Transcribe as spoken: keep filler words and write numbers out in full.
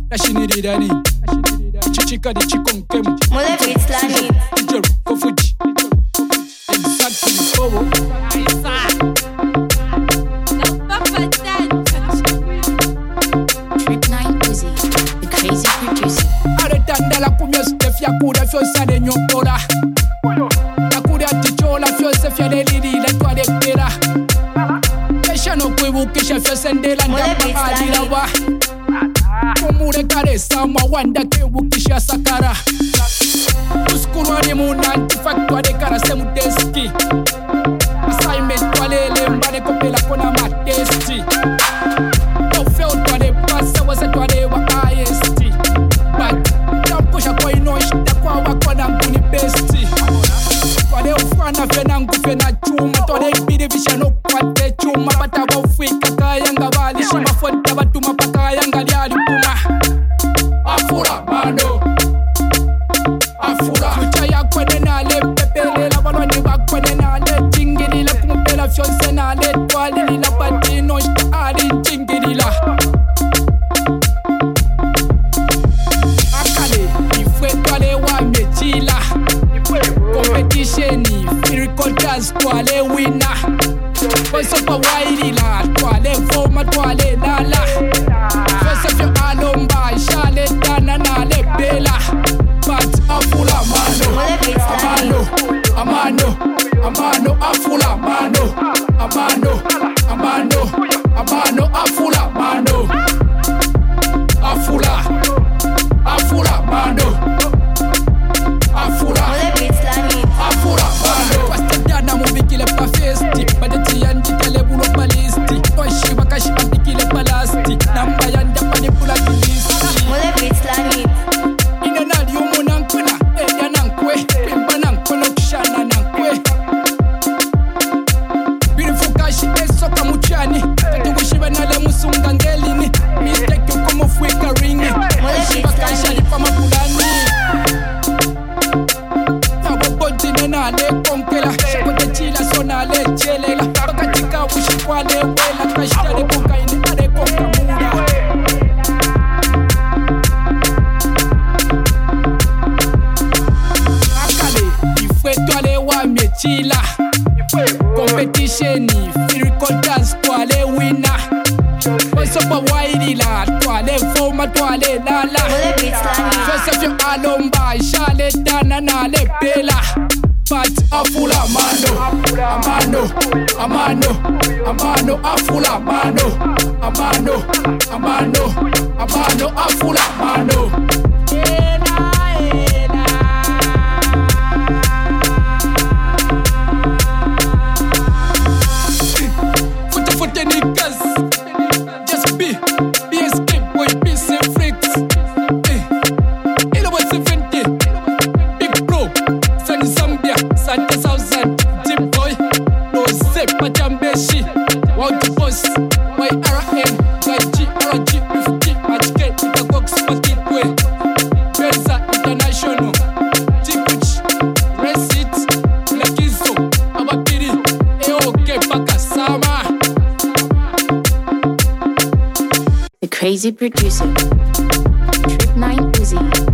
Nashinidani, Chichika di Chikonkem, Mole Beats Lani, Jericho Fuji, exactly, Bobo. Trip nine Uzi, the crazy producer. Aretanda la kumia stefia kuda fio sade nyopora. La kuda tichola fio sefia de lidi la toa de pera. Kesha no kwebu kisha fio sendela ndapa adila wa. Kumure kare sama wanda kebu kisha sakara. Uskuru ane muna antifactua de kara semu deski. Assignment wale lembane kopela kona matesti. Ofeo twale pasa wase twale wa I S T. But jamkusha kwa inoshita kwa wakona mbuni besti. Twale ufana fena ngufena chuma. Twale ibidi visha no kwate chuma. Bata wafika kayanga wali shima fonta batuma paka yanga liali puma. Afura mano Afura Fucha ya kwene nale pepele la walwani wa kwene nale Chingiri la kumupela fyonse nale Twali la patino shta ali chingiri la Akale ifwe twale wa mechila Competition Miracle dance twale winner Voice pa waili la Twale voma twale lala Fese fyo alomba Shale dana nale bela But afula mano Amano Amano Amano afula mano Amano Amano Amano afula mano Afula Afula mano Afula Afula mano Kwasta dana mubikile pa festi Badeti yandi tele bulo balisti Oishi wakashi ambikile balasti Namba yanda panipula kilisti Mole Beats Lani, Ina nali umu nankuna Eya nankwe Pimba nankono kishana nankwe Birifukashi esoka muchani Tati wishiba nale musunga ngelini Mistake yuko mufwika ringi Oishi wakashi alipa mabulani Naboboti nenale konkela Shakote chila sonale chelela Bakatika wishikwale wela Kashitale kukaini ade konkamura Akale ifwe twale wa mechila Competition Miracle dance twale winner Voice pa waili la Twale voma twale lala Mole Beats Lani, Fese fyo alomba Shale dana nale bela But afula mano Amano Amano Amano afula mano Amano Amano Amano afula mano Ela ela Fute fute niggas Just be Be escape boy be safe freaks Eh Ilo wa seventy Big bro Sani Zambia Sante Southside Deep boy No zip Majambeshi Wauti boss Y R N Y G R G fifty Majike Ita Gox Makitwe Benza International Tikuch Resit Lekizo Abakiri Eoke Pakasama the crazy producer. Trip nine Uzi,